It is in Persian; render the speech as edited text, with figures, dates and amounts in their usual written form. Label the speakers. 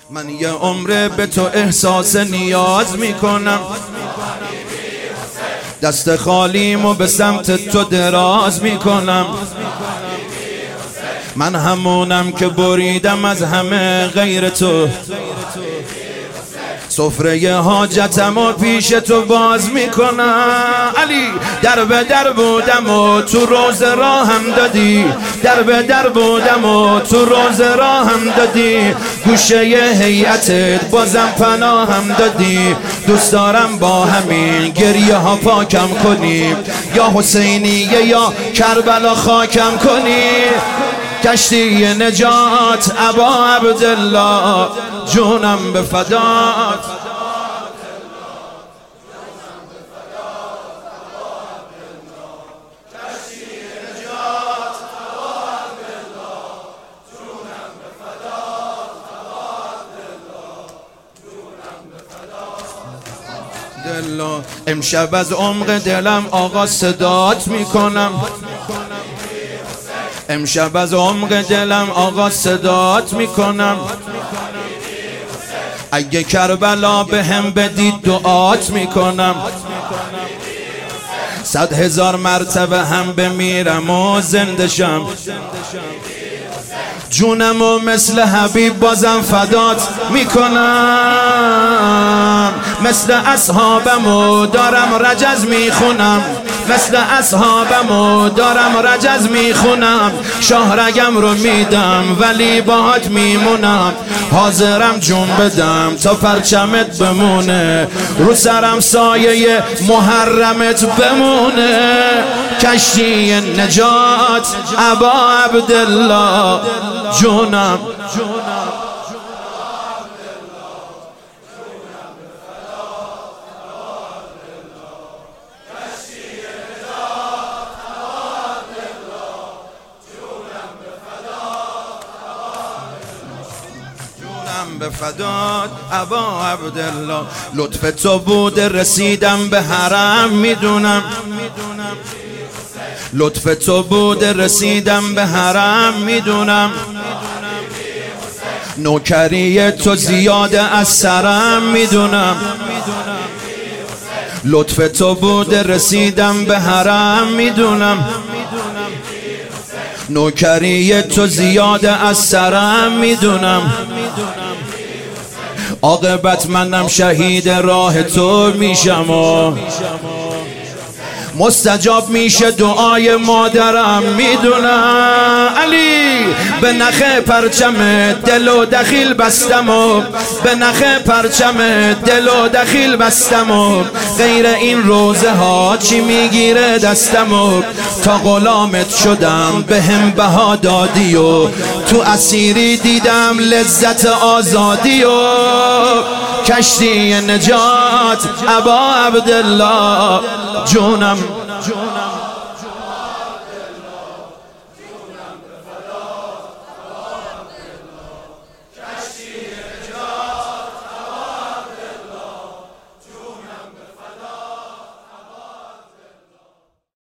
Speaker 1: من یه عمره به تو احساس نیاز میکنم، دست خالیمو به سمت تو دراز میکنم. من همونم که بریدم از همه غیر تو، سفره حاجتم و پیش تو باز میکنم. علی در به در بودم و تو روز راهم دادی، در به در بودم و تو روز راهم دادی، گوشه هیئتت بازم پناهم دادی. دوست دارم با همین گریه ها پاکم کنی، یا حسینیه یا کربلا خاکم کنی. کشتی نجات ابا عبدالله، جونم به فدات. امشب از عمق دلم آقا صدات میکنم، امشب از عمق دلم آقا صدات میکنم. اگه کربلا به هم بدید دعات میکنم، 100,000 مرتبه هم بمیرم و زنده شم، جونم و مثل حبیب بازم فدات میکنم. مثل اصحابم و دارم رجز میخونم، مثل اصحابم و دارم رجز میخونم. شاهرگم رو میدم ولی باهات میمونم، حاضرم جون بدم تا پرچمت بمونه، رو سرم سایه محرمت بمونه. کشتی نجات ابا عبدالله، جونم به فدات ابا عبدالله. لطف تو بود رسیدم به حرم میدونم، لطف تو بود رسیدم به حرم میدونم. نوکری تو زیاده از سرم میدونم، لطف تو بود رسیدم به حرم میدونم. نوکری تو زیاده از سرم میدونم. عاقبت منم شهید راه تو میشم و مستجاب میشه دعای مادرم میدونم. علی به نخ پرچم دل و دخیل بستم و به نخ پرچم دل و دخیل بستم و غیر این روزه ها چی میگیره دستم و تا غلامت شدم به هم بها دادی و تو اسیری دیدم لذت آزادی و کشتی نجات ابا عبدالله، جونم